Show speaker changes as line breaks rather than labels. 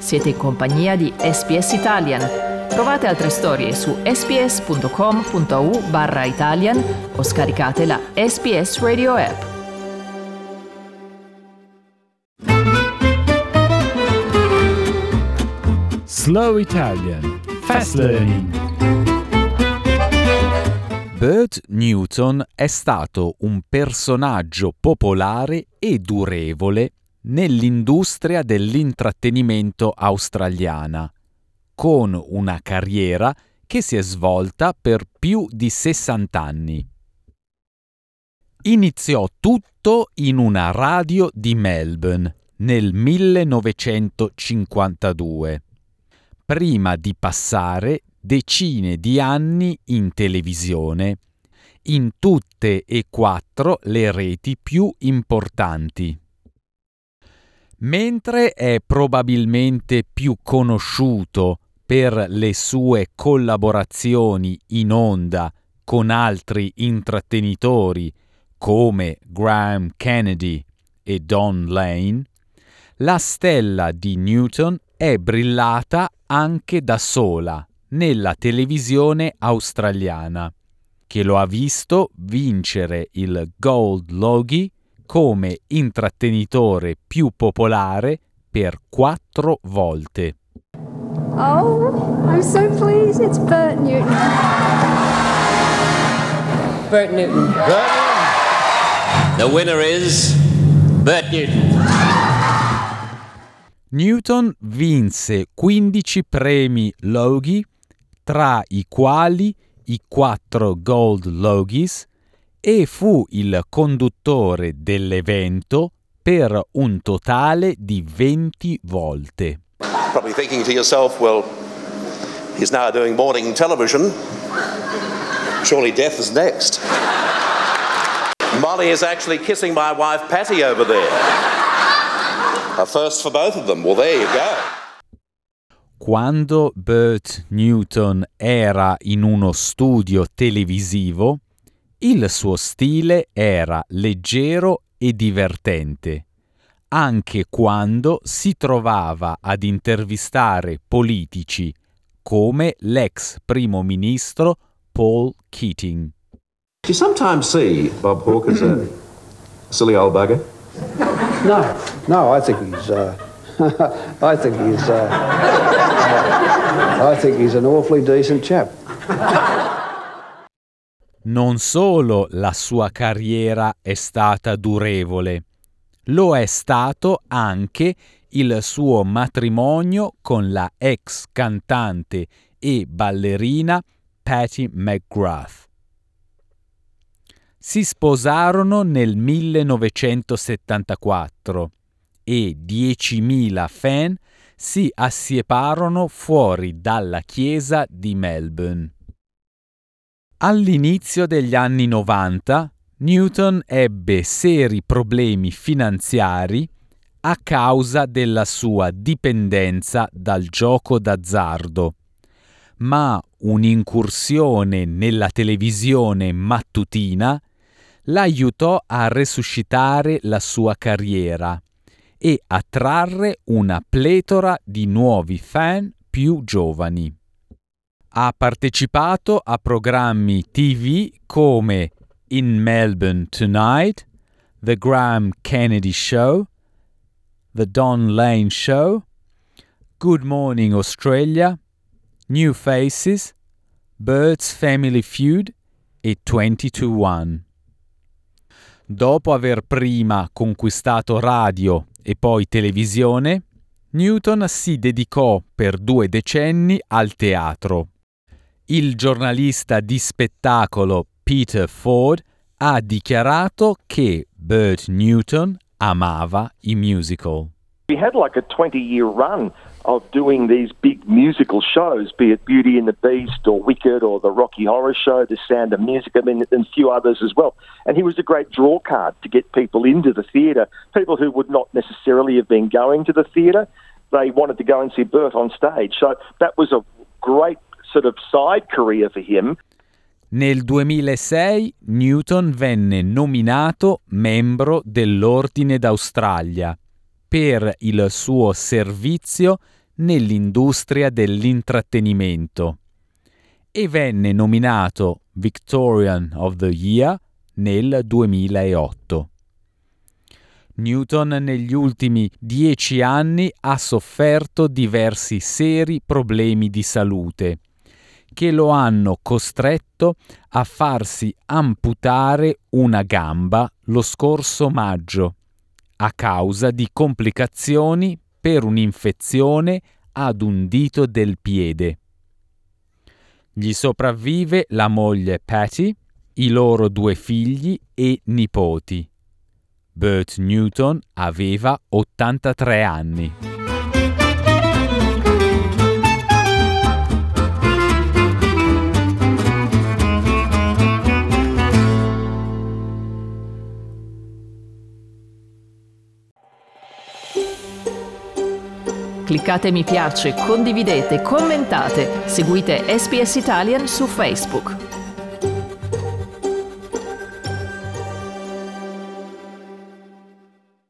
Siete in compagnia di SBS Italian. Trovate altre storie su sbs.com.au/Italian o scaricate la SBS Radio app.
Slow Italian Fast Learning. Bert Newton è stato un personaggio popolare e durevole nell'industria dell'intrattenimento australiana, con una carriera che si è svolta per più di 60 anni. Iniziò tutto in una radio di Melbourne nel 1952, prima di passare decine di anni in televisione, in tutte e 4 le reti più importanti. Mentre è probabilmente più conosciuto per le sue collaborazioni in onda con altri intrattenitori come Graham Kennedy e Don Lane, la stella di Newton è brillata anche da sola nella televisione australiana, che lo ha visto vincere il Gold Logie come intrattenitore più popolare per 4 volte.
Oh, I'm so pleased. It's Bert Newton.
Bert Newton. The winner is Bert Newton.
Newton vinse 15 premi Logie, tra i quali i 4 Gold Logies, e fu il conduttore dell'evento per un totale di 20 volte.
Probably thinking to yourself, well, he's now doing morning television. Surely death is next. Molly is actually kissing my wife Patty over there. A first for both of them. Well, there you go.
Quando Bert Newton era in uno studio televisivo, il suo stile era leggero e divertente, anche quando si trovava ad intervistare politici come l'ex primo ministro Paul Keating.
Do you sometimes see Bob Hawke as a silly old bugger?
No, I think he's an awfully decent chap.
Non solo la sua carriera è stata durevole, lo è stato anche il suo matrimonio con la ex cantante e ballerina Patty McGrath. Si sposarono nel 1974 e 10.000 fan si assieparono fuori dalla chiesa di Melbourne. All'inizio degli anni 90, Newton ebbe seri problemi finanziari a causa della sua dipendenza dal gioco d'azzardo, ma un'incursione nella televisione mattutina l'aiutò a resuscitare la sua carriera e a attrarre una pletora di nuovi fan più giovani. Ha partecipato a programmi TV come In Melbourne Tonight, The Graham Kennedy Show, The Don Lane Show, Good Morning Australia, New Faces, Bert's Family Feud e 22-1. Dopo aver prima conquistato radio e poi televisione, Newton si dedicò per 2 decenni al teatro. Il giornalista di spettacolo Peter Ford ha dichiarato che Bert Newton amava i musical.
We had like a 20-year run of doing these big musical shows, be it Beauty and the Beast or Wicked or the Rocky Horror Show, The Sound of Music, and a few others as well. And he was a great draw card to get people into the theatre, people who would not necessarily have been going to the theatre. They wanted to go and see Bert on stage. So that was a great sort of side career for him.
Nel 2006 Newton venne nominato membro dell'Ordine d'Australia per il suo servizio nell'industria dell'intrattenimento e venne nominato Victorian of the Year nel 2008. Newton negli ultimi 10 anni ha sofferto diversi seri problemi di salute che lo hanno costretto a farsi amputare una gamba lo scorso maggio a causa di complicazioni per un'infezione ad un dito del piede. Gli sopravvive la moglie Patty, i loro 2 figli e nipoti. Bert Newton aveva 83 anni.
Cliccate mi piace, condividete, commentate, seguite SBS Italian su Facebook.